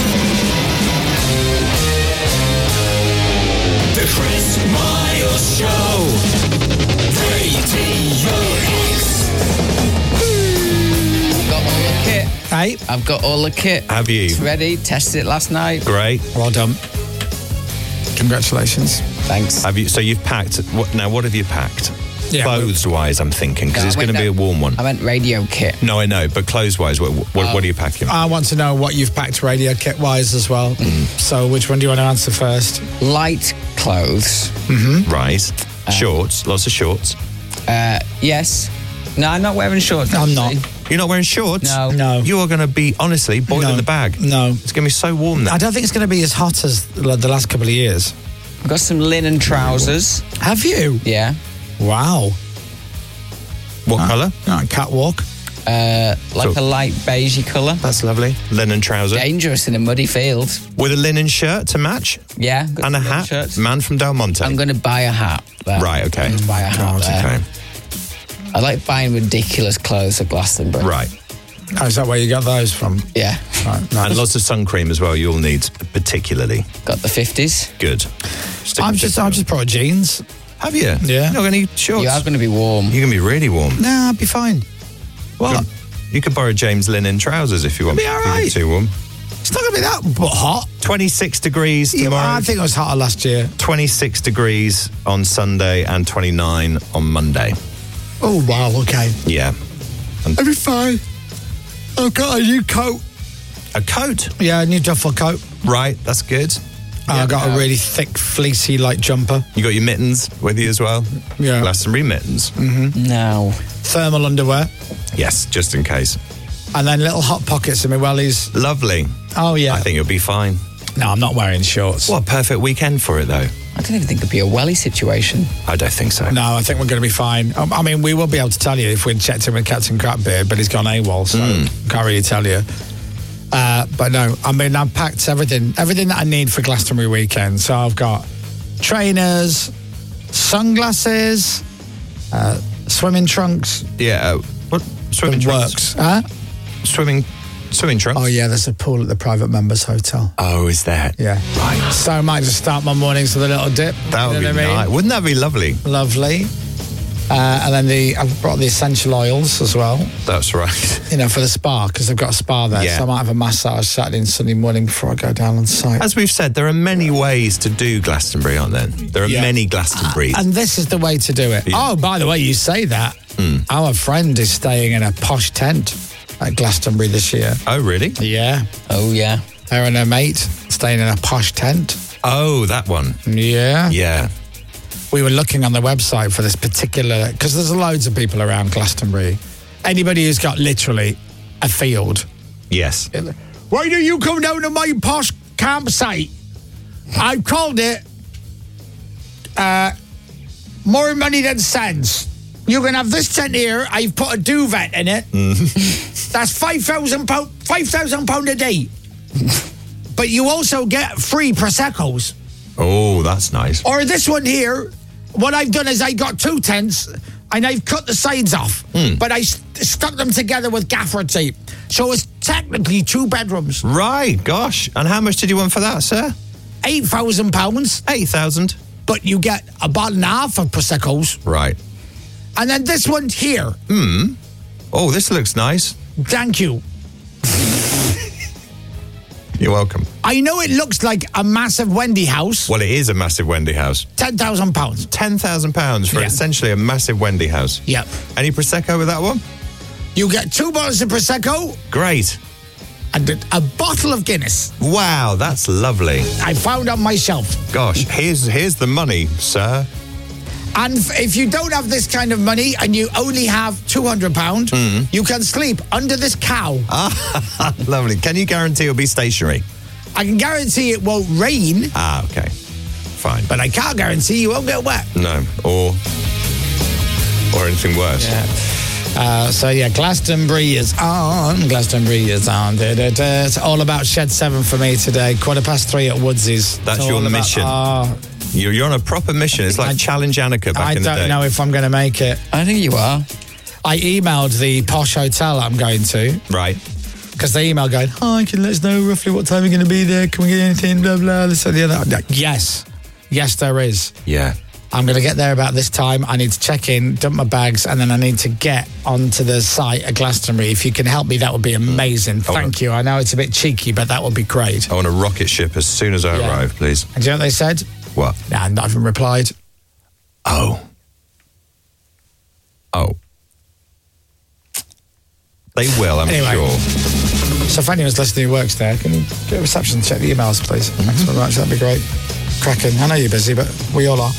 The Chris Miles Show. Radio X. Got all the kit. Hey? I've got all the kit. Have you? It's ready. Tested it last night. Great. Well done. Congratulations. Thanks. Have you? So you've packed. What have you packed? Yeah, Clothes-wise, I'm thinking, because No, it's I going to went be a warm one. I meant radio kit. No, I know, but clothes-wise, what are you packing? I want to know what you've packed radio kit-wise as well. So which one do you want to answer first? Light clothes. Mm-hmm. Right. Shorts. Lots of shorts. Yes. No, I'm not wearing shorts. I'm not. You're not wearing shorts? No. You are going to be, honestly, boiling the bag. No. It's going to be so warm then. I don't think it's going to be as hot as the last couple of years. I've got some linen trousers. Have you? Yeah. Wow. What colour? Catwalk. Like a light beigey colour. That's lovely. Linen trouser. Dangerous in a muddy field. With a linen shirt to match? Yeah. And a hat? Shirts. Man from Del Monte. I'm going to buy a hat. There. Right, okay. I'm gonna buy a hat there. Okay. I like buying ridiculous clothes at Glastonbury. Right. Oh, is that where you got those from? Yeah. Right, nice. And lots of sun cream as well, you'll need, particularly. Got the 50s. Good. I've just brought jeans. Have you? Yeah. You're not going to need shorts? You are going to be warm. You're going to be really warm. Nah, I'll be fine. What? You could borrow James' linen trousers if you want. It'll be all If you right. get too warm. It's not going to be that hot. 26 degrees Yeah, tomorrow. I think it was hotter last year. 26 degrees on Sunday and 29 on Monday. Oh, wow, okay. Yeah. I'll be fine. I've got a new coat. A coat? Yeah, a new duffel coat. Right, that's good. I've got a really thick, fleecy, light jumper. You got your mittens with you as well? Yeah. Glastonbury mittens. Mm-hmm. No. Thermal underwear. Yes, just in case. And then little hot pockets in my wellies. Lovely. Oh, yeah. I think you'll be fine. No, I'm not wearing shorts. What a perfect weekend for it, though. I don't even think it'd be a welly situation. I don't think so. No, I think we're going to be fine. I mean, we will be able to tell you if we'd checked in with Captain Crapbeard, but he's gone AWOL, so can't really tell you. But no, I mean, I've packed everything that I need for Glastonbury weekend. So I've got trainers, sunglasses, swimming trunks. Yeah, what? Swimming trunks? Works. Huh? Swimming trunks? Oh, yeah, there's a pool at the private members hotel. Oh, is there? Yeah. Right. So I might just start my mornings with a little dip. That would be nice. Wouldn't that be lovely? Lovely. And then I've brought the essential oils as well. That's right. You know, for the spa, because they've got a spa there. Yeah. So I might have a massage Saturday and Sunday morning before I go down on site. As we've said, there are many ways to do Glastonbury, aren't there? There are many Glastonburys. And this is the way to do it. Yeah. Oh, by the way, you say that. Our friend is staying in a posh tent at Glastonbury this year. Oh, really? Yeah. Oh, yeah. Her and her mate staying in a posh tent. Oh, that one. Yeah. Yeah. We were looking on the website for this particular, because there's loads of people around Glastonbury. Anybody who's got literally a field. Yes. Why do you come down to my posh campsite? I've called it More Money Than Sense. You can have this tent here. I've put a duvet in it. That's £5,000 a day. But you also get free Prosecco's. Oh, that's nice. Or this one here, what I've done is I got two tents and I've cut the sides off, but I stuck them together with gaffer tape. So it's technically 2 bedrooms. Right, gosh. And how much did you want for that, sir? £8,000. 8,000. But you get a bottle and a half of Prosecco's. Right. And then this one here. Oh, this looks nice. Thank you. You're welcome. I know it looks like a massive Wendy house. Well, it is a massive Wendy house. £10,000. £10,000 for essentially a massive Wendy house. Yep. Any Prosecco with that one? You get 2 bottles of Prosecco. Great. And a bottle of Guinness. Wow, that's lovely. I found on my shelf. Gosh, here's the money, sir. And if you don't have this kind of money and you only have £200, you can sleep under this cow. Ah, lovely. Can you guarantee it'll be stationary? I can guarantee it won't rain. Ah, okay. Fine. But I can't guarantee you won't get wet. No, or anything worse. Yeah. So yeah, Glastonbury is on. Glastonbury is on. It's all about Shed 7 for me today. 3:15 at Woodsy's. That's It's your all about- mission. You're on a proper mission. It's like Challenge Annika back in the day. I don't know if I'm going to make it. I think you are. I emailed the posh hotel I'm going to. Right. Because they emailed going, hi, can you let us know roughly what time you're going to be there? Can we get anything? Blah, blah, this and the other. I'm like, yes. Yes, there is. Yeah. I'm going to get there about this time. I need to check in, dump my bags, and then I need to get onto the site at Glastonbury. If you can help me, that would be amazing. Thank you. I know it's a bit cheeky, but that would be great. I want a rocket ship as soon as I arrive, please. And do you know what they said? What? Nah, not even replied. Oh. They will, I'm sure. So if anyone's listening who works there, can you get a reception, check the emails, please? Thanks very much. That'd be great. Cracking. I know you're busy, but we all are.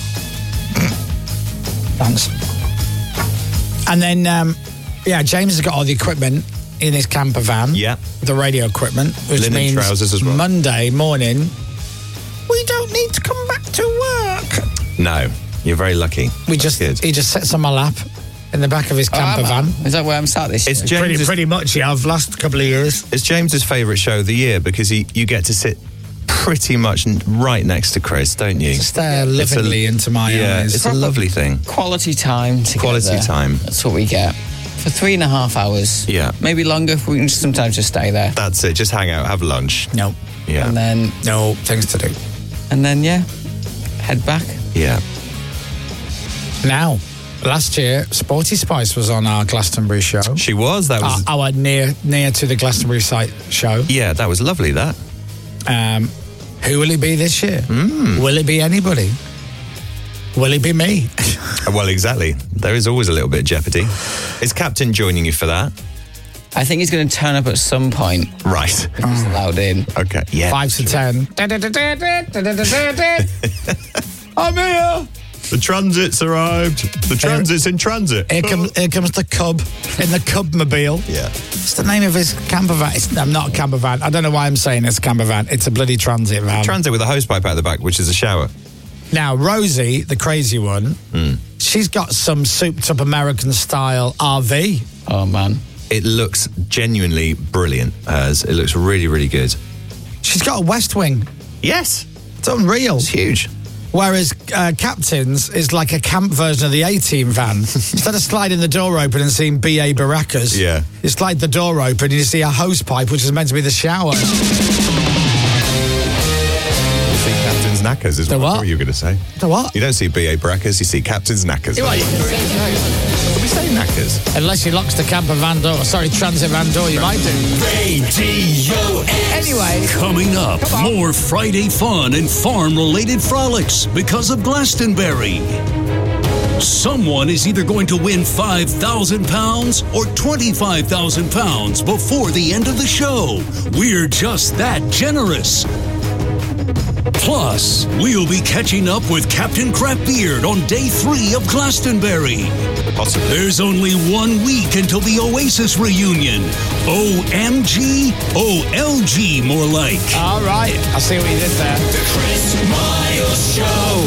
Thanks. And then, James has got all the equipment in his camper van. Yeah. The radio equipment, which Linen means trousers as well. Monday morning, we don't need to come back to work. No, you're very lucky. He just sits on my lap in the back of his camper van. Is that where I'm sat this year? It's James's, pretty much, yeah. I've last couple of years. It's James's favourite show of the year because you get to sit pretty much right next to Chris, don't you? Stare livingly into my eyes. It's a lovely thing. Quality time together. Quality time. That's what we get. For 3.5 hours. Yeah. Maybe longer if we can sometimes just stay there. That's it. Just hang out, have lunch. No. Yeah. And then... No, things to do. And then, head back. Yeah. Now, last year, Sporty Spice was on our Glastonbury show. She was. That was our near to the Glastonbury site show. Yeah, that was lovely, that. Who will it be this year? Will it be anybody? Will it be me? Well, exactly. There is always a little bit of jeopardy. Is Captain joining you for that? I think he's going to turn up at some point. Right. If he's allowed in. Okay, yeah. 5 to 10. I'm here. The transit's arrived. The transit's in transit. Here comes the Cub in the Cubmobile. Yeah. What's the name of his camper van? I'm not a camper van. I don't know why I'm saying it's a camper van. It's a bloody transit van. Transit with a hosepipe out the back, which is a shower. Now, Rosie, the crazy one, she's got some souped-up American-style RV. Oh, man. It looks genuinely brilliant, hers. It looks really, really good. She's got a West Wing. Yes. It's unreal. It's huge. Whereas Captain's is like a camp version of the A-Team van. Instead of sliding the door open and seeing BA Baracas, Yeah. you slide the door open and you see a hose pipe, which is meant to be the shower. You see Captain's knackers is The what I what? thought you were going to say. The what? You don't see BA Brackers, you see Captain's knackers. You're right. Can we say knackers? Unless he locks the camper van door, transit van door, you might do. Radio X. Anyway. Coming up, more Friday fun and farm-related frolics because of Glastonbury. Someone is either going to win £5,000 or £25,000 before the end of the show. We're just that generous. Plus, we'll be catching up with Captain Crapbeard on day 3 of Glastonbury. Possibly. There's only 1 week until the Oasis reunion. OMG, OLG, more like. All right, I see what you did there. The Chris Miles Show.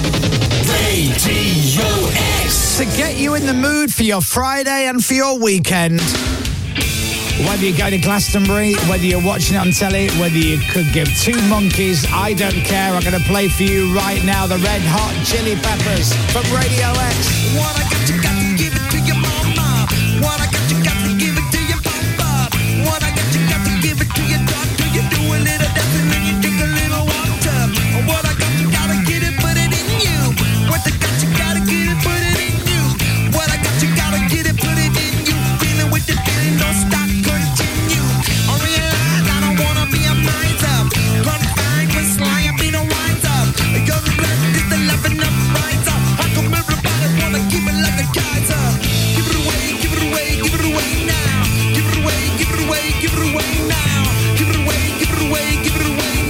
Radio X. To get you in the mood for your Friday and for your weekend. Whether you go to Glastonbury, whether you're watching it on telly, whether you could give 2 monkeys, I don't care. I'm going to play for you right now the Red Hot Chili Peppers from Radio X. What I got, you got to give it to your mama. What I got, you got to give it to your papa. What I got, you got to give it to your doctor. You do a little dancing and you drink a little water. What I got, you got to get it, put it in you. What I got, you got to get it, put it in you. What I got, you got to get it, put it in you. Feeling with the feeling, don't stop, continue. I realize I don't want to be a miser. Confined with sly, I be no wiser. Young blood is the loving up riser. How come everybody wanna keep it like a geyser? Give it away, give it away, give it away now. Give it away, give it away, give it away now. Give it away, give it away, give it away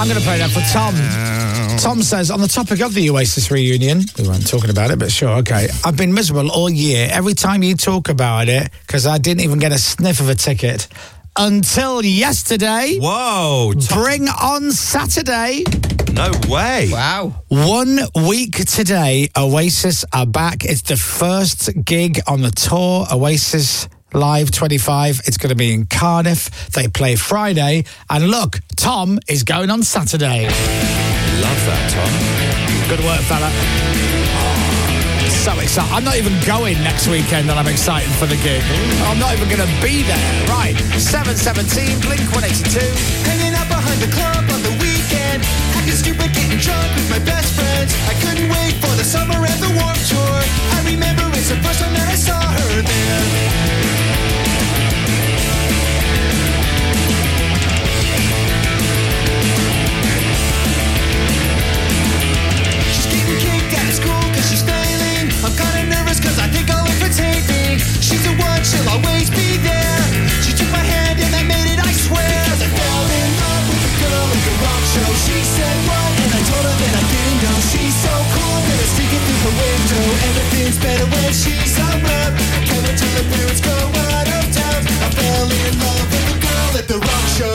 I'm going to play that for Tom. Tom says, on the topic of the Oasis reunion, we weren't talking about it, but sure, okay. I've been miserable all year. Every time you talk about it, because I didn't even get a sniff of a ticket until yesterday. Whoa. Bring on Saturday. No way. Wow. 1 week today, Oasis are back. It's the first gig on the tour, Oasis Live 25. It's going to be in Cardiff. They play Friday. And look, Tom is going on Saturday. Love that, Tom. Good work, fella. So excited. I'm not even going next weekend and I'm excited for the gig. I'm not even going to be there. Right. 717, Blink-182. Hanging out behind the club on the weekend. Acting stupid, getting drunk with my best friends. I couldn't wait for the summer and the Warped Tour. I remember it's the first time that I saw her there. School cause she's failing. I'm kinda nervous cause I think I'll invitate me. She's the one, she'll always be there. She took my hand and I made it, I swear. Cause I fell in love with the girl at the rock show. She said what? And I told her that I didn't know. She's so cool, gonna sneak it through her window. Everything's better when she's around. Can't wait till the parents go out of town. I fell in love with the girl at the rock show.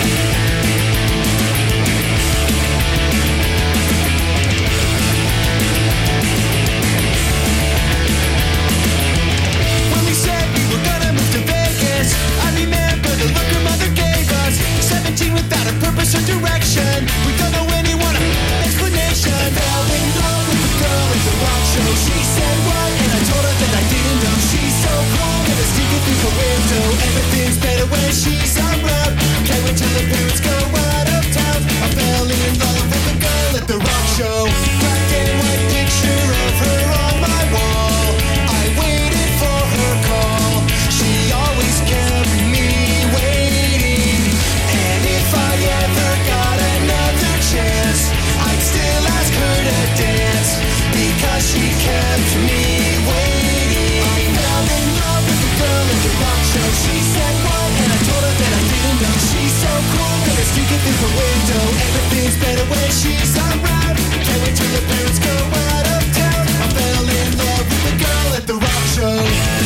Without a purpose or direction, we don't know anyone explanation. Fell in love with the girl at the rock show. She said what? And I told her that I didn't know. She's so cool, gonna sneak it through her window. Everything's better when she's around. Can't wait till the parents go out of town. I fell in love with the girl at the rock show. Black and white picture of her on my wall. I waited for her call. She always kept me waiting. If I ever got another chance, I'd still ask her to dance because she kept me waiting. I fell in love with the girl at the rock show. She said what? And I told her that I didn't know. She's so cool, gonna sneak it through her window. Everything's better when she's around. Can't wait till the parents go out of town. I fell in love with the girl at the rock show.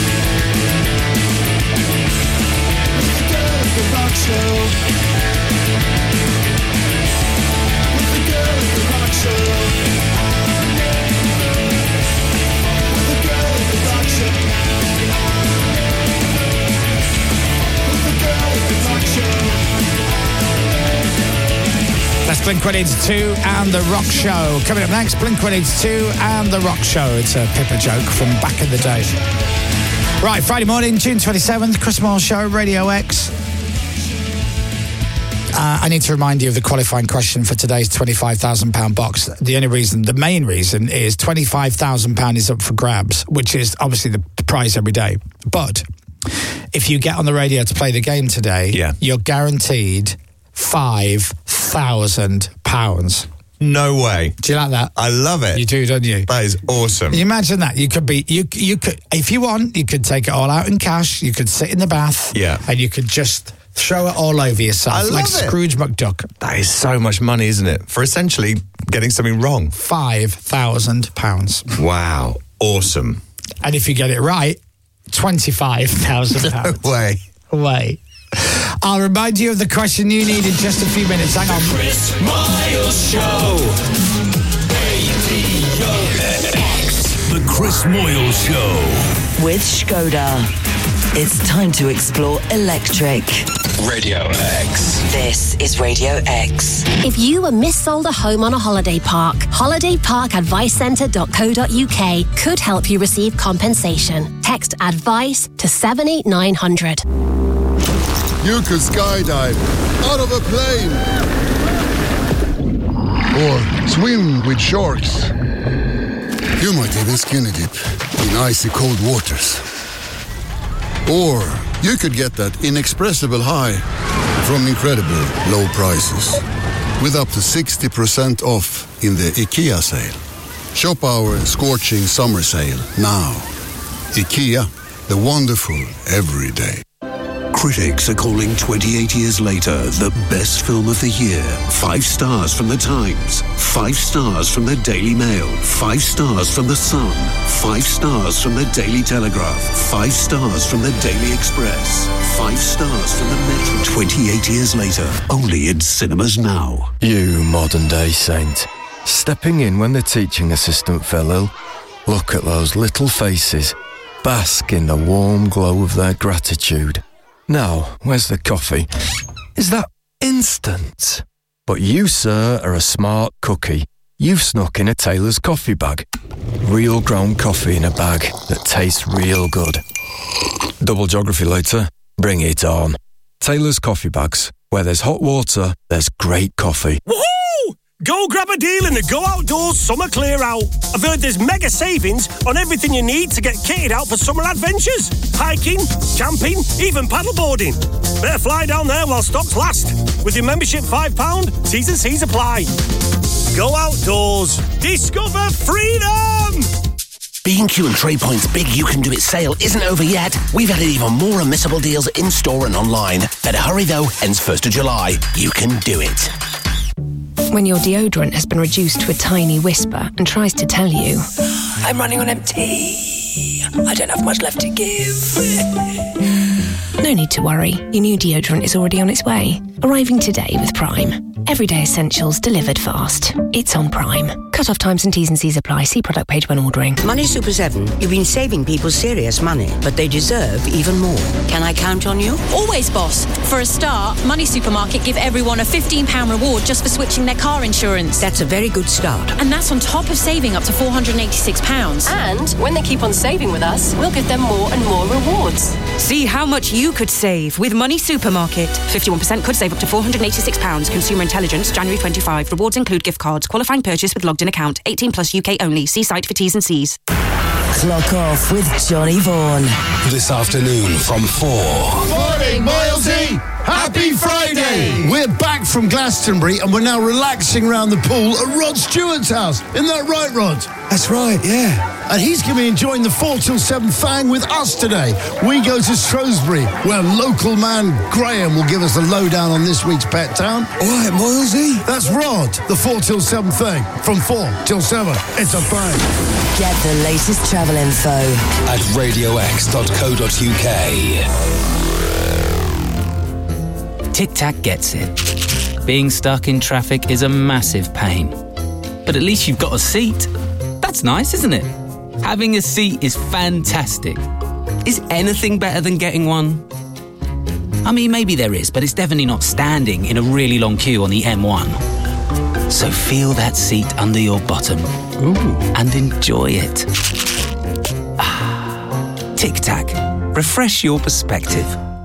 With the girl at the rock show. That's Blink-182 and The Rock Show. Coming up next, Blink-182 and The Rock Show. It's a Pippa joke from back in the day. Right, Friday morning, June 27th, Chris Moyle Show, Radio X. I need to remind you of the qualifying question for today's £25,000 box. The main reason is £25,000 is up for grabs, which is obviously the prize every day. But if you get on the radio to play the game today, you're guaranteed £5,000. No way. Do you like that? I love it. You do, don't you? That is awesome. You imagine that. You could if you want, you could take it all out in cash. You could sit in the bath. Yeah. And you could just throw it all over yourself. I love like it. Scrooge McDuck. That is so much money, isn't it? For essentially getting something wrong. £5,000. Wow. Awesome. And if you get it right, £25,000. No way. I'll remind you of the question you need in just a few minutes. Hang on. Chris Moyle Show. Radio X. The Chris Moyle Show. With Skoda. It's time to explore electric. Radio X. This is Radio X. If you were missold a home on a holiday park, holidayparkadvicecentre.co.uk could help you receive compensation. Text ADVICE to 78900. You could skydive out of a plane. Or swim with sharks. You might even skinny dip in icy cold waters. Or you could get that inexpressible high from incredible low prices. With up to 60% off in the IKEA sale. Shop our scorching summer sale now. IKEA, the wonderful every day. Critics are calling 28 Years Later the best film of the year. 5 stars from The Times, 5 stars from the Daily Mail, 5 stars from The Sun, 5 stars from the Daily Telegraph, 5 stars from the Daily Express, 5 stars from the Metro. 28 Years Later, only in cinemas now. You modern-day saint, stepping in when the teaching assistant fell ill. Look at those little faces. Bask in the warm glow of their gratitude. Now, where's the coffee? Is that instant? But you, sir, are a smart cookie. You've snuck in a Taylor's coffee bag. Real ground coffee in a bag that tastes real good. Double geography later. Bring it on. Taylor's coffee bags. Where there's hot water, there's great coffee. Woohoo! Go grab a deal in the Go Outdoors Summer Clear Out. I've heard there's mega savings on everything you need to get kitted out for summer adventures. Hiking, camping, even paddleboarding. Better fly down there while stocks last. With your membership £5, T's and C's apply. Go Outdoors. Discover freedom! B&Q and Trade Point's big You Can Do It sale isn't over yet. We've added even more unmissable deals in-store and online. Better hurry though, ends 1st of July. You can do it. When your deodorant has been reduced to a tiny whisper and tries to tell you, I'm running on empty. I don't have much left to give. no need to worry. Your new deodorant is already on its way. Arriving today with Prime. Everyday essentials delivered fast. It's on Prime. Cut-off times and T's and C's apply. See product page when ordering. Money Super 7, you've been saving people serious money, but they deserve even more. Can I count on you? Always, boss. For a start, Money Supermarket give everyone a £15 reward just for switching their car insurance. That's a very good start. And that's on top of saving up to £486. And when they keep on saving with us, we'll give them more and more rewards. See how much you could save with Money Supermarket. 51% could save up to £486. Consumer Intelligence, January 25. Rewards include gift cards. Qualifying purchase with logged in account. 18 plus UK only. See site for T's and C's. Clock off with Johnny Vaughan. This afternoon from 4. Morning, Moilsey! Happy Friday! We're back from Glastonbury and we're now relaxing around the pool at Rod Stewart's house. Isn't that right, Rod? That's right, yeah. And he's going to be enjoying the 4 till 7 Fang with us today. We go to Shrewsbury, where local man Graham will give us a lowdown on this week's pet town. All right, Moilsey. That's Rod, the 4 till 7 thing. From 4 till 7, it's a bang. Get the latest travel info at radiox.co.uk. Tic Tac gets it. Being stuck in traffic is a massive pain. But at least you've got a seat. That's nice, isn't it? Having a seat is fantastic. Is anything better than getting one? I mean, maybe there is, but it's definitely not standing in a really long queue on the M1. So feel that seat under your bottom. Ooh. And enjoy it. Tic Tac. Refresh your perspective.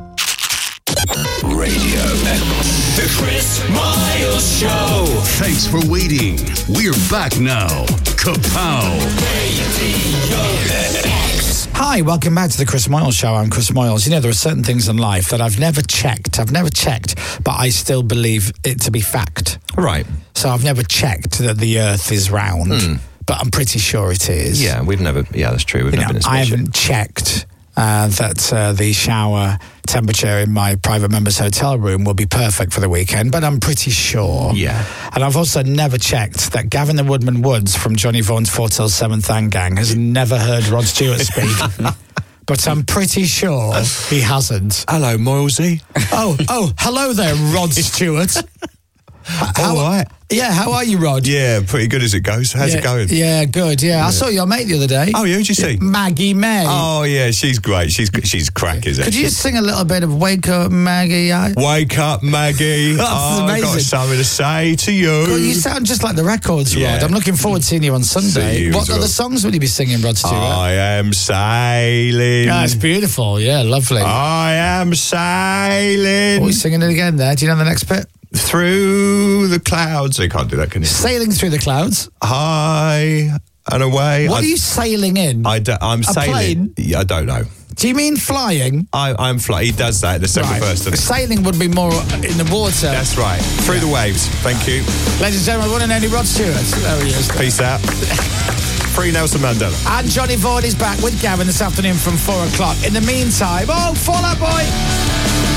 Radio X. The Chris Miles Show. Thanks for waiting. We're back now. Kapow. Radio X. Hi, welcome back to the Chris Moyles Show. I'm Chris Moyles. You know, there are certain things in life that I've never checked, but I still believe it to be fact. Right. So I've never checked that the Earth is round, but I'm pretty sure it is. Yeah, that's true. We've never been in a spaceship. I haven't checked that the shower temperature in my private members hotel room will be perfect for the weekend, but I'm pretty sure. Yeah. And I've also never checked that Gavin the Woodman Woods from Johnny Vaughan's 4 till 7 Thang Gang has never heard Rod Stewart speak. But I'm pretty sure he hasn't. Hello, Moilsey. Oh, hello there, Rod Stewart. All right. Yeah, how are you, Rod? Yeah, pretty good as it goes. How's it going? Yeah, good, yeah. I saw your mate the other day. Oh, yeah, who'd you see? Maggie May. Oh, yeah, she's great. She's crack, isn't she? Could you sing a little bit of Wake Up, Maggie? Wake up, Maggie. That's amazing. I've got something to say to you. God, you sound just like the records, Yeah. Rod. I'm looking forward to seeing you on Sunday. What well. other songs will you be singing, Rod Stewart? I am sailing. Yeah, it's beautiful. Yeah, lovely. I am sailing. What are you singing it again there? Do you know the next bit? Through the clouds. I can't do that, can you? Sailing through the clouds. High and away. What are you sailing in? I'm sailing. Plane? Yeah, I don't know. Do you mean flying? I'm flying. He does that in the second verse. Sailing would be more in the water. That's right. Through the waves. Thank you. Ladies and gentlemen, one and only Rod Stewart. There he is. Peace out. Free Nelson Mandela. And Johnny Vaughan is back with Gavin this afternoon from 4 o'clock. In the meantime, Fall Out Boy!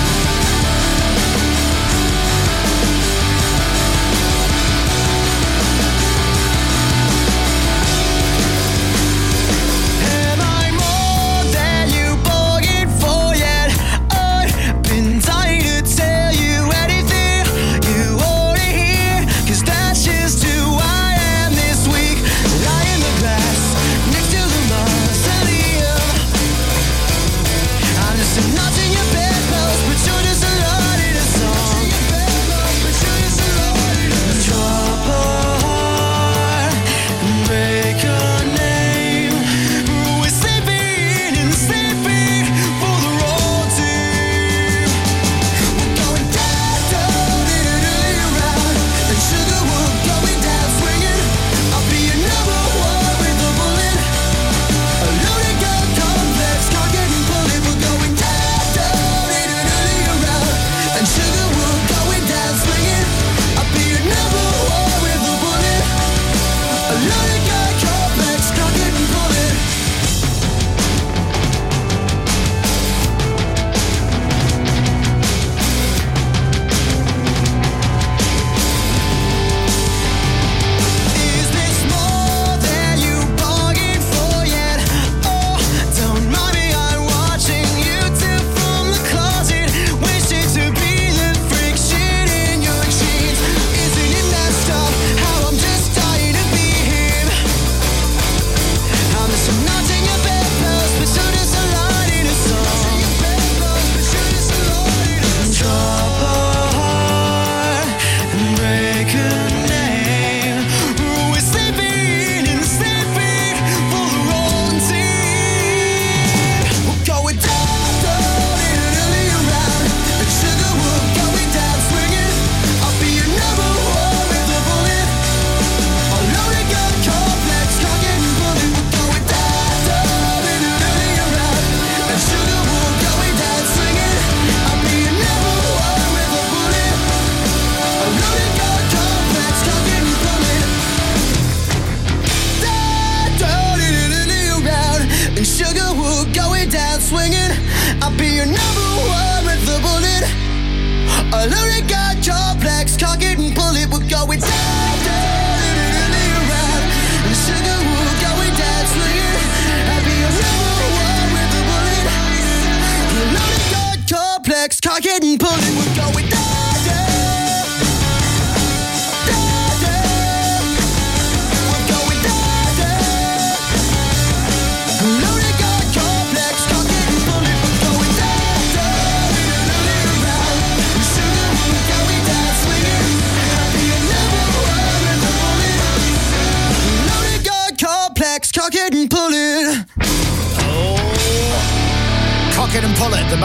Cock it and pull it. The